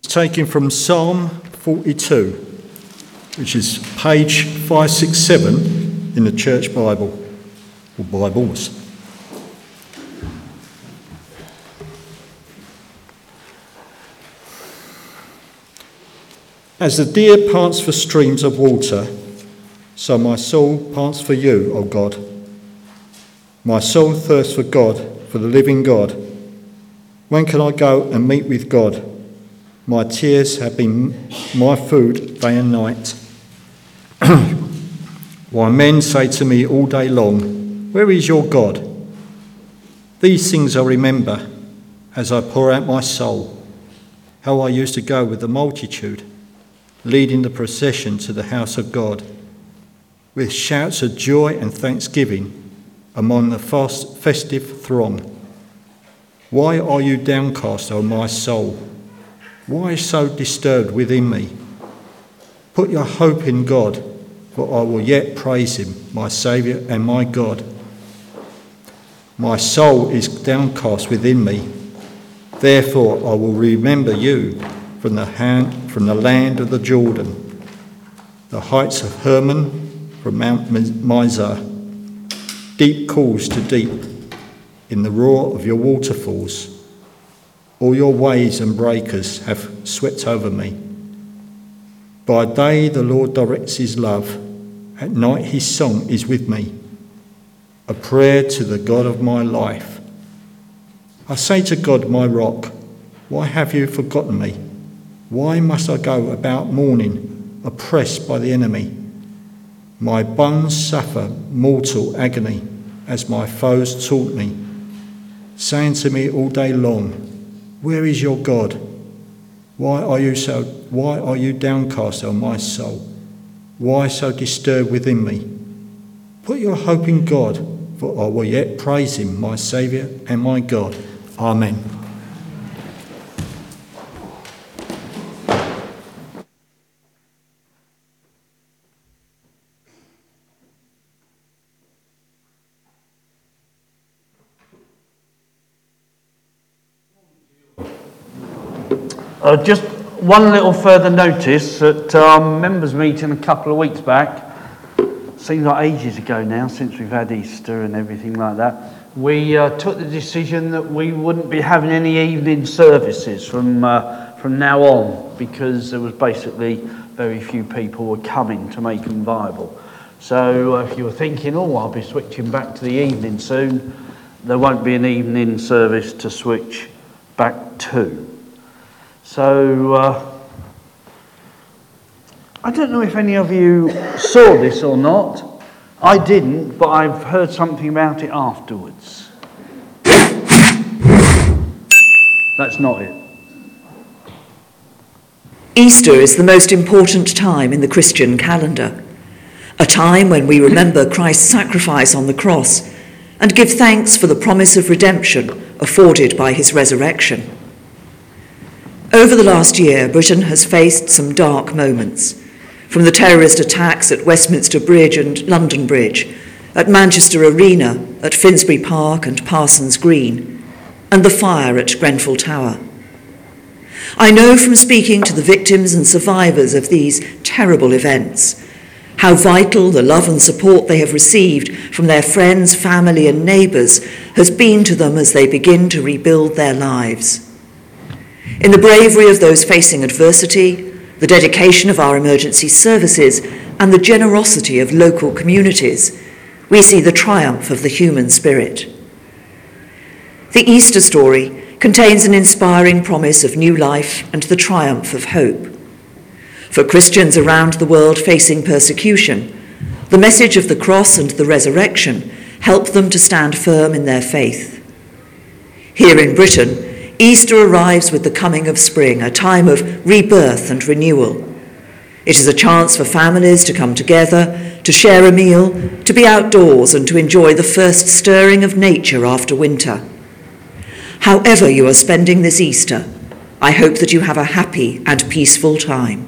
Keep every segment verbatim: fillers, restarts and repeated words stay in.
taken from Psalm forty-two, which is page five sixty-seven in the Church Bible, or Bibles. As the deer pants for streams of water, so my soul pants for you, O God. My soul thirsts for God, for the living God. When can I go and meet with God? My tears have been my food day and night. While men say to me all day long, where is your God? These things I remember as I pour out my soul, how I used to go with the multitude, leading the procession to the house of God, with shouts of joy and thanksgiving among the fast, festive throng. Why are you downcast, O my soul? Why so disturbed within me? Put your hope in God, for I will yet praise him, my Saviour and my God. My soul is downcast within me. Therefore I will remember you from the hand, from the land of the Jordan, the heights of Hermon, from Mount Mizar. Deep calls to deep in the roar of your waterfalls. All your waves and breakers have swept over me. By day the Lord directs his love. At night his song is with me, a prayer to the God of my life. I say to God, my rock, why have you forgotten me? Why must I go about mourning, oppressed by the enemy? My bones suffer mortal agony as my foes taunt me, saying to me all day long, where is your God? Why are you so why are you downcast, O my soul? Why so disturbed within me? Put your hope in God, for I will yet praise him, my Saviour and my God. Amen. Uh, just one little further notice at our members' meeting a couple of weeks back, seems like ages ago now since we've had Easter and everything like that, we uh, took the decision that we wouldn't be having any evening services from uh, from now on, because there was basically very few people were coming to make them viable. So uh, if you were thinking, oh, I'll be switching back to the evening soon, there won't be an evening service to switch back to. So, uh, I don't know if any of you saw this or not. I didn't, but I've heard something about it afterwards. That's not it. Easter is the most important time in the Christian calendar, a time when we remember Christ's sacrifice on the cross and give thanks for the promise of redemption afforded by his resurrection. Over the last year, Britain has faced some dark moments, from the terrorist attacks at Westminster Bridge and London Bridge, at Manchester Arena, at Finsbury Park and Parsons Green, and the fire at Grenfell Tower. I know from speaking to the victims and survivors of these terrible events how vital the love and support they have received from their friends, family and neighbours has been to them as they begin to rebuild their lives. In the bravery of those facing adversity, the dedication of our emergency services, and the generosity of local communities, we see the triumph of the human spirit. The Easter story contains an inspiring promise of new life and the triumph of hope. For Christians around the world facing persecution, the message of the cross and the resurrection help them to stand firm in their faith. Here in Britain, Easter arrives with the coming of spring, a time of rebirth and renewal. It is a chance for families to come together, to share a meal, to be outdoors and to enjoy the first stirring of nature after winter. However you are spending this Easter, I hope that you have a happy and peaceful time.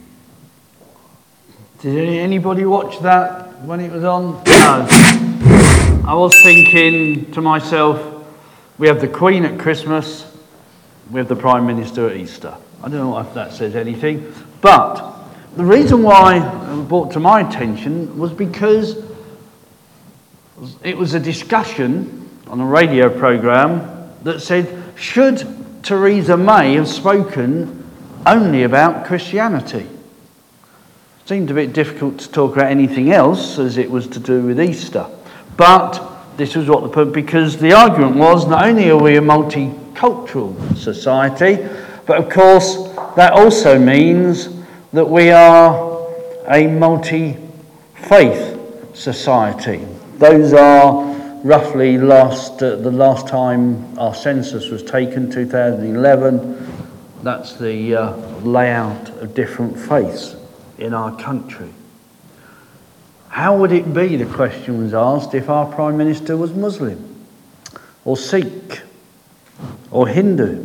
Did anybody watch that when it was on? No. I was thinking to myself, we have the Queen at Christmas, we have the Prime Minister at Easter. I don't know if that says anything, but the reason why it was brought to my attention was because it was a discussion on a radio programme that said, should Theresa May have spoken only about Christianity? It seemed a bit difficult to talk about anything else as it was to do with Easter. But this was what the because the argument was, not only are we a multicultural society, but of course that also means that we are a multi-faith society. Those are roughly last uh, the last time our census was taken, two thousand eleven. That's the uh, layout of different faiths in our country. How would it be, the question was asked, if our Prime Minister was Muslim or Sikh or Hindu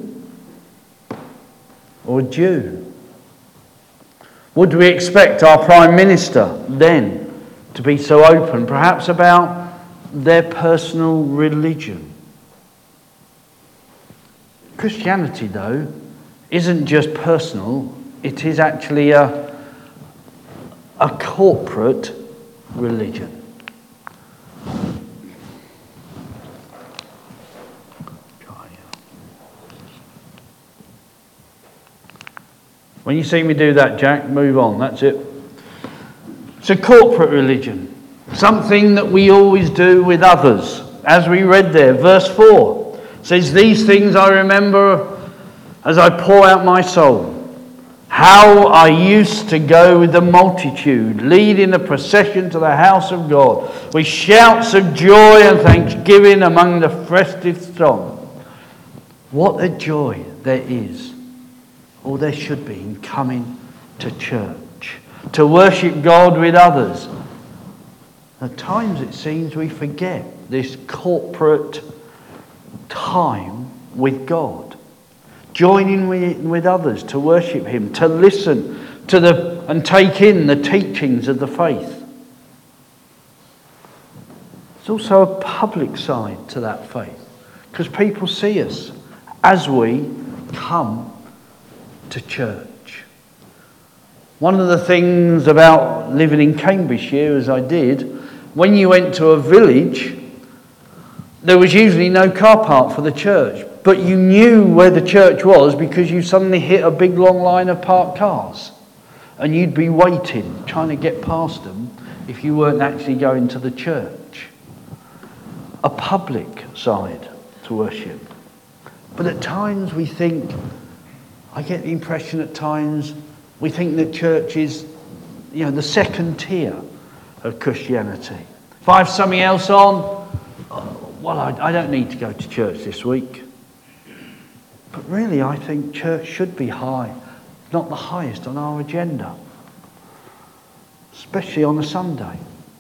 or Jew? Would we expect our Prime Minister then to be so open, perhaps about their personal religion? Christianity, though, isn't just personal, it is actually a, a corporate religion. When you see me do that, Jack, move on, that's it. It's a corporate religion, something that we always do with others. As we read there, verse four says, "These things I remember as I pour out my soul. How I used to go with the multitude, leading a procession to the house of God, with shouts of joy and thanksgiving among the festive throng." What a joy there is, or there should be, in coming to church, to worship God with others. At times it seems we forget this corporate time with God. Joining with, with others to worship Him, to listen to the and take in the teachings of the faith. There's also a public side to that faith, because people see us as we come to church. One of the things about living in Cambridgeshire, as I did, when you went to a village, there was usually no car park for the church. But you knew where the church was because you suddenly hit a big long line of parked cars. And you'd be waiting, trying to get past them if you weren't actually going to the church. A public side to worship. But at times we think, I get the impression at times, we think that church is, you know, the second tier of Christianity. If I have something else on, well, I, I don't need to go to church this week. But really, I think church should be high, not the highest on our agenda, especially on a Sunday.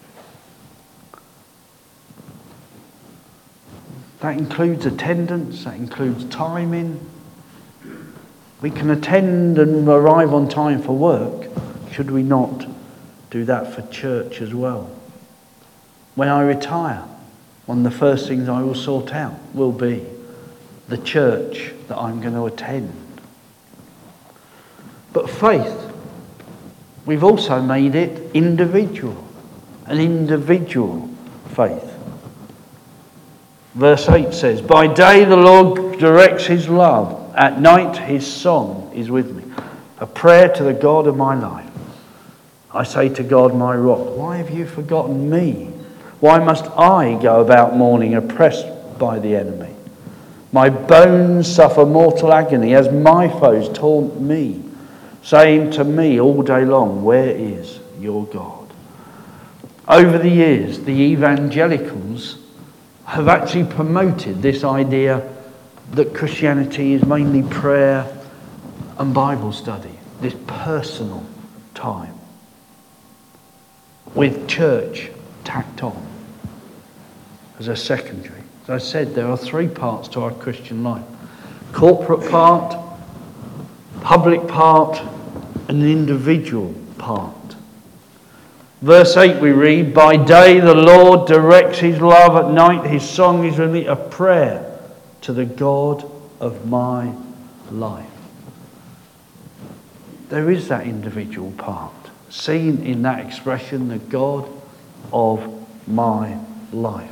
That includes attendance, that includes timing. We can attend and arrive on time for work. Should we not do that for church as well? When I retire, one of the first things I will sort out will be the church that I'm going to attend. But faith, we've also made it individual, an individual faith. Verse eight says, "By day the Lord directs His love, at night His song is with me, a prayer to the God of my life. I say to God, my rock, why have you forgotten me? Why must I go about mourning, oppressed by the enemy? My bones suffer mortal agony as my foes taunt me, saying to me all day long, where is your God?" Over the years, the evangelicals have actually promoted this idea that Christianity is mainly prayer and Bible study, this personal time, with church tacked on as a secondary. As I said, there are three parts to our Christian life. Corporate part, public part, and an individual part. Verse eight we read, "By day the Lord directs His love, at night His song is with me, a prayer to the God of my life." there is that individual part, seen in that expression, the God of my life.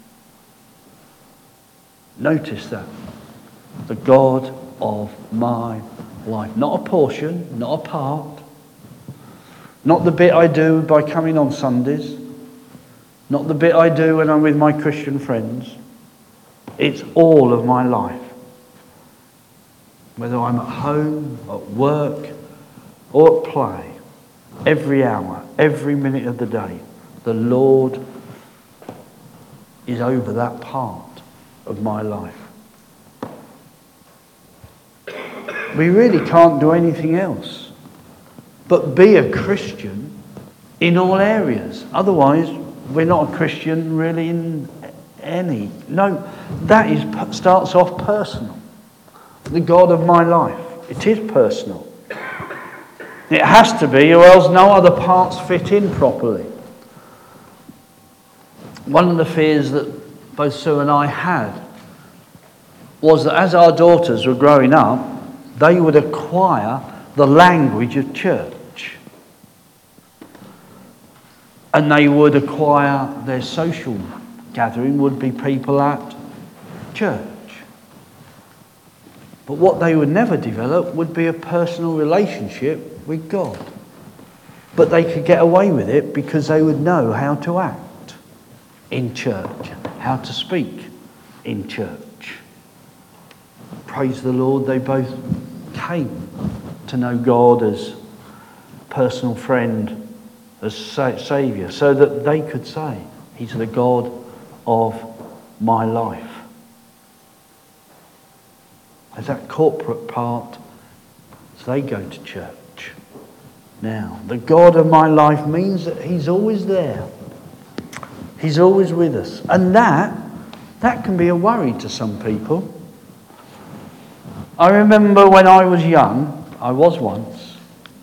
Notice that. The God of my life. Not a portion, not a part, not the bit I do by coming on Sundays, not the bit I do when I'm with my Christian friends. It's all of my life. Whether I'm at home, at work, or at play, every hour, every minute of the day, the Lord is over that part of my life. We really can't do anything else but be a Christian in all areas. Otherwise, we're not a Christian really in any. No, that is starts off personal. The God of my life. It is personal. It has to be, or else no other parts fit in properly. One of the fears that both Sue and I had was that as our daughters were growing up, they would acquire the language of church. And they would acquire their social gathering would be people at church. But what they would never develop would be a personal relationship with God. But they could get away with it because they would know how to act in church, how to speak in church. Praise the Lord, they both came to know God as personal friend, as sa- Saviour, so that they could say, He's the God of my life. As that corporate part, as they go to church. Now, the God of my life means that He's always there. He's always with us. And that, that can be a worry to some people. I remember when I was young, I was once,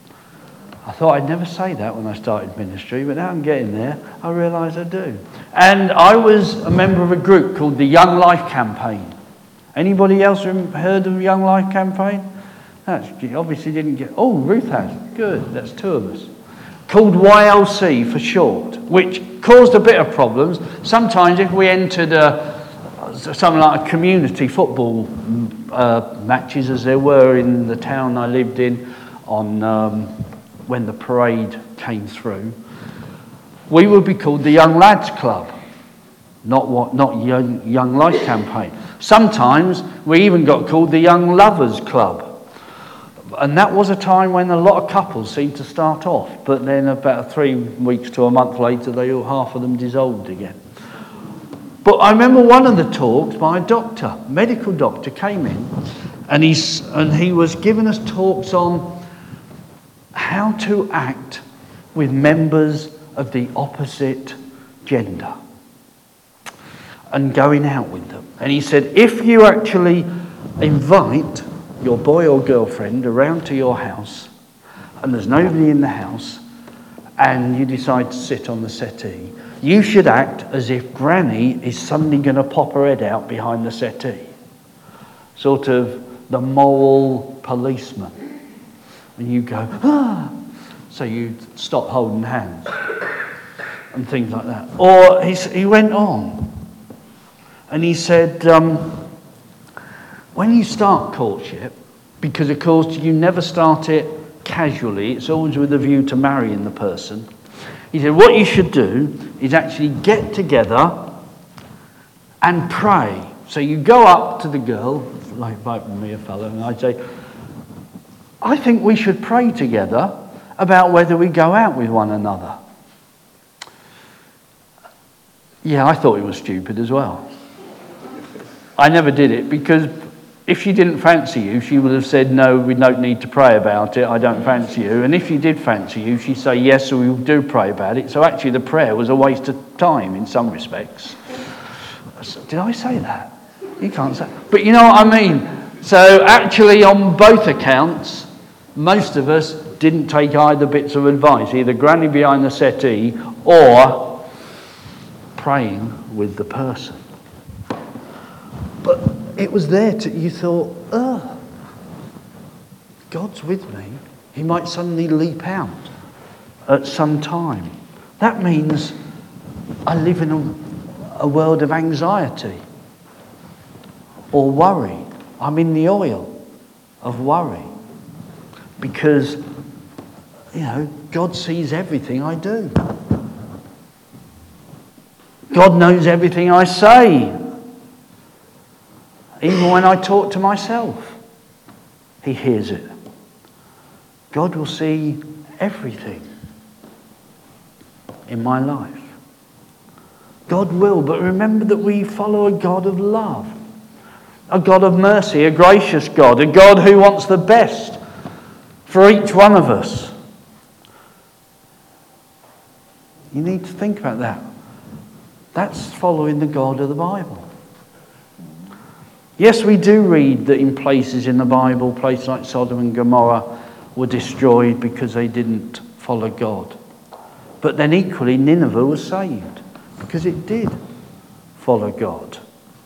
I thought I'd never say that when I started ministry, but now I'm getting there, I realise I do. And I was a member of a group called the Young Life Campaign. Anybody else heard of the Young Life Campaign? That's obviously didn't get... Oh, Ruth has. Good, that's two of us. Called Y L C for short, which caused a bit of problems. Sometimes if we entered a, something like a community football uh, matches, as there were in the town I lived in on um, when the parade came through, we would be called the Young Lads Club, not what, not Young, Young Life Campaign. Sometimes we even got called the Young Lovers Club. And that was a time when a lot of couples seemed to start off, but then about three weeks to a month later, they all, half of them dissolved again. But I remember one of the talks by a doctor, medical doctor, came in, and he's and he was giving us talks on how to act with members of the opposite gender and going out with them. And he said, if you actually invite your boy or girlfriend around to your house and there's nobody in the house and you decide to sit on the settee, you should act as if Granny is suddenly going to pop her head out behind the settee. Sort of the moral policeman. And you go, ah! So you stop holding hands and things like that. Or he, he went on and he said, um, when you start courtship, because of course you never start it casually, it's always with a view to marrying the person. He said, what you should do is actually get together and pray. So you go up to the girl, like like me, a fellow, and I say, I think we should pray together about whether we go out with one another. Yeah, I thought it was stupid as well. I never did it because if she didn't fancy you, she would have said, no, we don't need to pray about it, I don't fancy you. And if she did fancy you, she'd say, yes, so we do pray about it. So actually the prayer was a waste of time in some respects. Did I say that? You can't say. But you know what I mean? So actually on both accounts, most of us didn't take either bits of advice, either Granny behind the settee or praying with the person. But it was there to, you thought, oh, God's with me. He might suddenly leap out at some time. That means I live in a, a world of anxiety or worry. I'm in the oil of worry because, you know, God sees everything I do. God knows everything I say. Even when I talk to myself, he hears it. God will see everything in my life. God will, but remember that we follow a God of love, a God of mercy, a gracious God, a God who wants the best for each one of us. You need to think about that. That's following the God of the Bible. Yes, we do read that in places in the Bible, places like Sodom and Gomorrah were destroyed because they didn't follow God. But then equally, Nineveh was saved because it did follow God.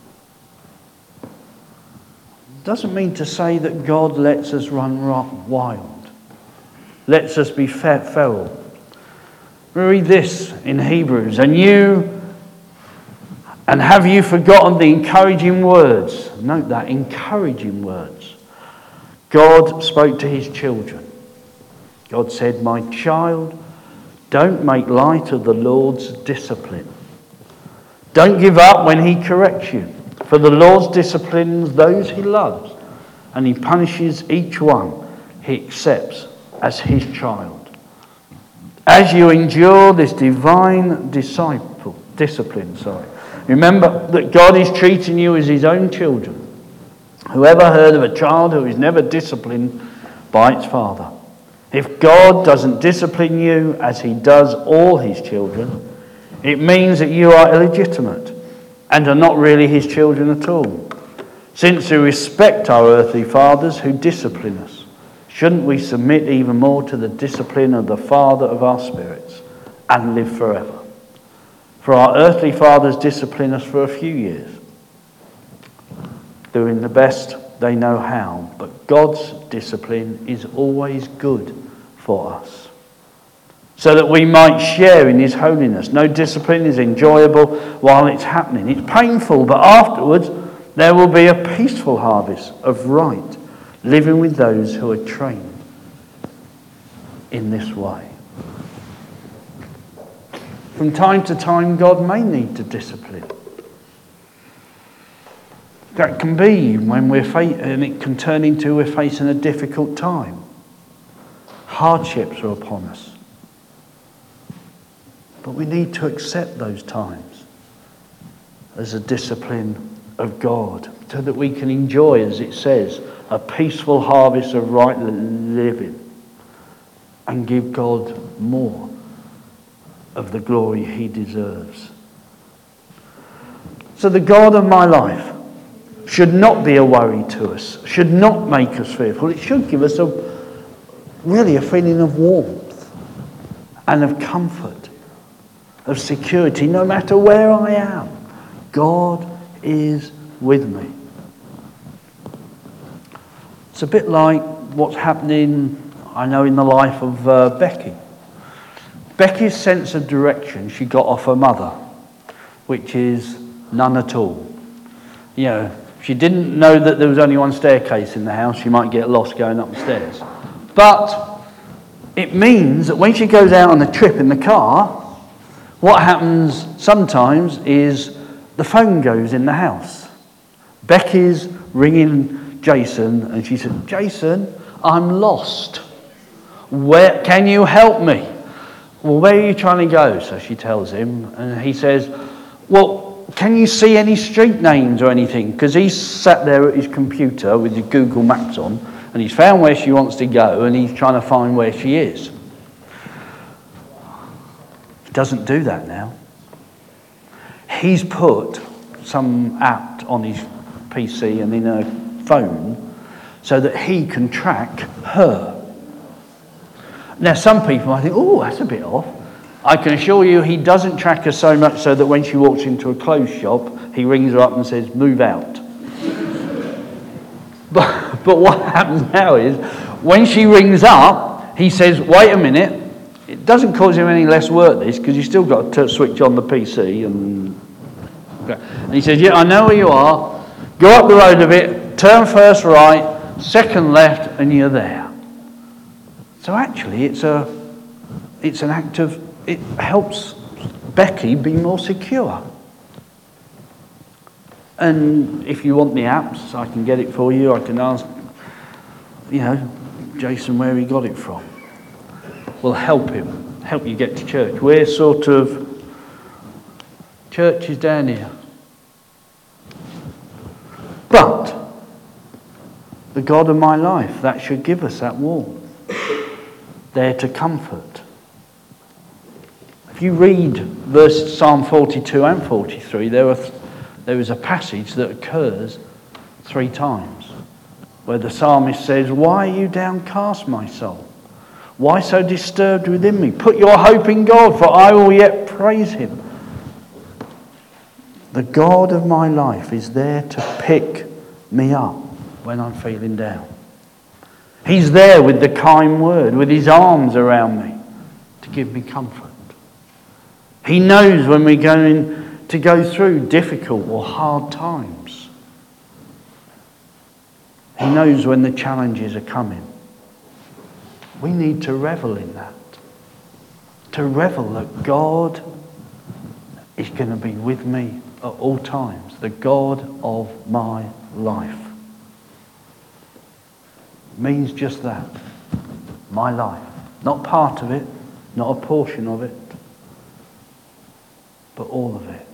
Doesn't mean to say that God lets us run wild, lets us be feral. We read this in Hebrews, and you And have you forgotten the encouraging words? Note that, encouraging words. God spoke to his children. God said, my child, don't make light of the Lord's discipline. Don't give up when he corrects you. For the Lord disciplines those he loves, and he punishes each one he accepts as his child. As you endure this divine disciple, discipline, sorry, remember that God is treating you as his own children. Whoever heard of a child who is never disciplined by its father? If God doesn't discipline you as he does all his children, it means that you are illegitimate and are not really his children at all. Since we respect our earthly fathers who discipline us, shouldn't we submit even more to the discipline of the Father of our spirits and live forever? For our earthly fathers discipline us for a few years, doing the best they know how. But God's discipline is always good for us, so that we might share in his holiness. No discipline is enjoyable while it's happening. It's painful, but afterwards there will be a peaceful harvest of right living with those who are trained in this way. From time to time, God may need to discipline. That can be when we're fa- and it can turn into we're facing a difficult time. Hardships are upon us. But we need to accept those times as a discipline of God, so that we can enjoy, as it says, a peaceful harvest of right living and give God more of the glory he deserves. So the God of my life should not be a worry to us, should not make us fearful. It should give us a really a feeling of warmth and of comfort, of security. No matter where I am, God is with me. It's a bit like what's happening, I know, in the life of uh, Becky. Becky's sense of direction she got off her mother, which is none at all. You know, if she didn't know that there was only one staircase in the house, she might get lost going up the stairs. But it means that when she goes out on a trip in the car, what happens sometimes is the phone goes in the house. Becky's ringing Jason, and she said, Jason, I'm lost. Where can you help me? Well, where are you trying to go? So she tells him, and he says, well, can you see any street names or anything? Because he's sat there at his computer with his Google Maps on, and he's found where she wants to go, and he's trying to find where she is. He doesn't do that now. He's put some app on his P C and in her phone so that he can track her. Now, some people might think, oh, that's a bit off. I can assure you he doesn't track her so much so that when she walks into a clothes shop, he rings her up and says, move out. but, but what happens now is, when she rings up, he says, wait a minute. It doesn't cause him any less work, this, because you've still got to switch on the P C. And, and he says, yeah, I know where you are. Go up the road a bit, turn first right, second left, and you're there. So actually, it's a, it's an act of, it helps Becky be more secure. And if you want the apps, I can get it for you. I can ask, you know, Jason where he got it from. We'll help him, help you get to church. We're sort of, church is down here. But the God of my life, that should give us that warmth. There to comfort. If you read verse Psalm forty-two and forty-three, there are th- there is a passage that occurs three times where the psalmist says, why are you downcast, my soul? Why so disturbed within me? Put your hope in God, for I will yet praise him. The God of my life is there to pick me up when I'm feeling down. He's there with the kind word, with his arms around me to give me comfort. He knows when we're going to go through difficult or hard times. He knows when the challenges are coming. We need to revel in that. To revel that God is going to be with me at all times. The God of my life. It means just that. My life. Not part of it, not a portion of it, but all of it.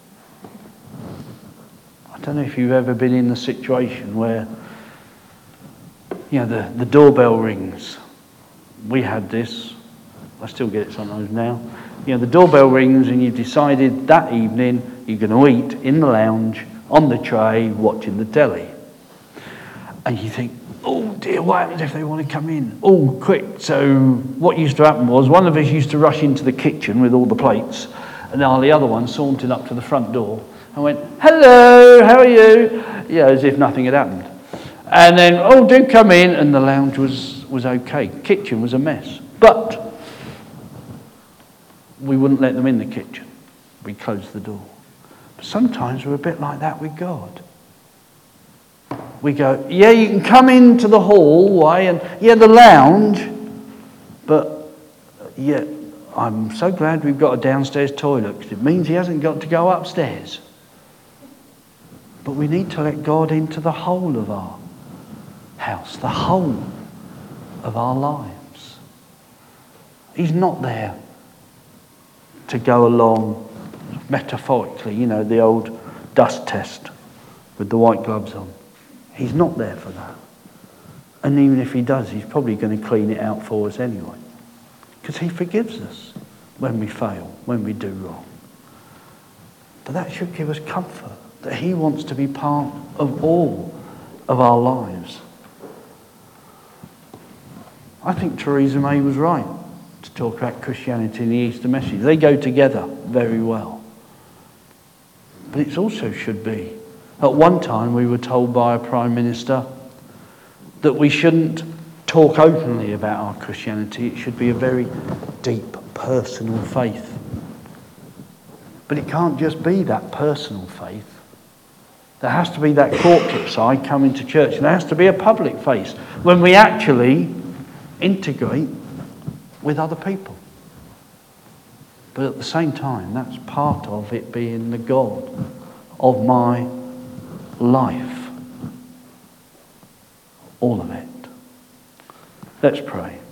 I don't know if you've ever been in the situation where, you know, the, the doorbell rings. We had this. I still get it sometimes now. You know, the doorbell rings and you've decided that evening you're going to eat in the lounge, on the tray, watching the telly. And you think, oh dear, what happens if they want to come in? Oh, quick. So what used to happen was one of us used to rush into the kitchen with all the plates, and now the other one sauntered up to the front door and went, hello, how are you? Yeah, as if nothing had happened. And then, oh, do come in, and the lounge was, was okay. Kitchen was a mess. But we wouldn't let them in the kitchen. We closed the door. But sometimes we're a bit like that with God. We go, yeah, you can come into the hallway and, yeah, the lounge, but, yeah, I'm so glad we've got a downstairs toilet because it means he hasn't got to go upstairs. But we need to let God into the whole of our house, the whole of our lives. He's not there to go along metaphorically, you know, the old dust test with the white gloves on. He's not there for that. And even if he does, he's probably going to clean it out for us anyway. Because he forgives us when we fail, when we do wrong. But that should give us comfort that he wants to be part of all of our lives. I think Theresa May was right to talk about Christianity and the Easter message. They go together very well. But it also should be. At one time we were told by a Prime Minister that we shouldn't talk openly about our Christianity. It should be a very deep, personal faith. But it can't just be that personal faith. There has to be that corporate side coming to church. And there has to be a public faith when we actually integrate with other people. But at the same time, that's part of it being the God of my life. All of it. Let's pray.